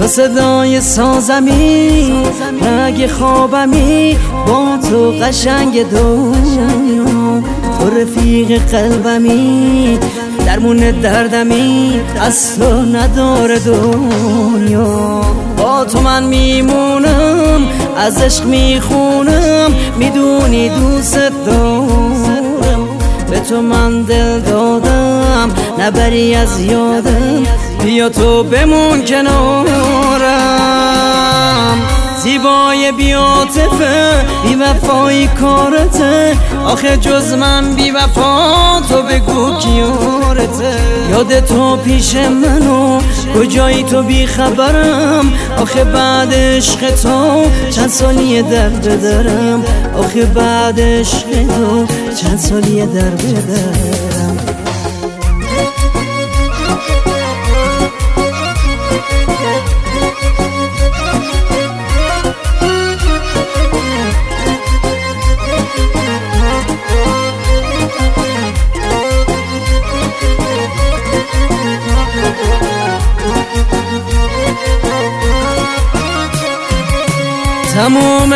تو صدای سازمی، رگ خوابمی، با تو قشنگ دنیا، تو رفیق قلبمی، درمون دردمی، از تو نداره دنیا. با تو من میمونم، از عشق میخونم، میدونی دوست دارم، به تو من دل دادم، نبری از یادم، بیا تو بمون کنارم. زیبای بی‌عاطفه، بی وفایی کارته، آخه جز من بی وفا تو بگو کیارته. یاد تو پیش منو، کجایی تو بی خبرم، آخه بعد عشق تو چند سالیه در بدرم، آخه بعد عشق تو چند سالیه در بدرم. تموم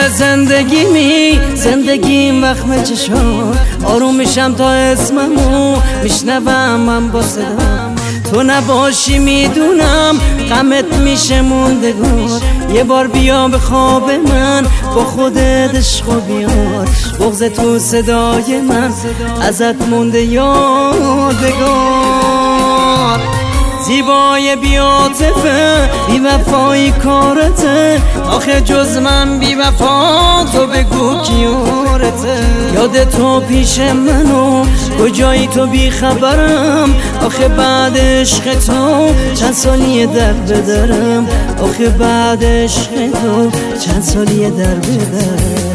زندگیم وخم چشم، آروم میشم تا اسممو میشنوم من با صدا. تو نباشی میدونم غمت میشه موندگار، یه بار بیا به خواب من، با خودت عشقو بیار، بغض تو صدای من ازت مونده یادگار. زیبای بی‌عاطفه، بی وفایی کارته، آخه جز من بی وفا تو بگو کیارته. یاد تو پیش منو، کجایی تو بی خبرم، آخه بعد عشق تو چند سالیه در بدرم، آخه بعد عشق تو چند سالیه در بدرم.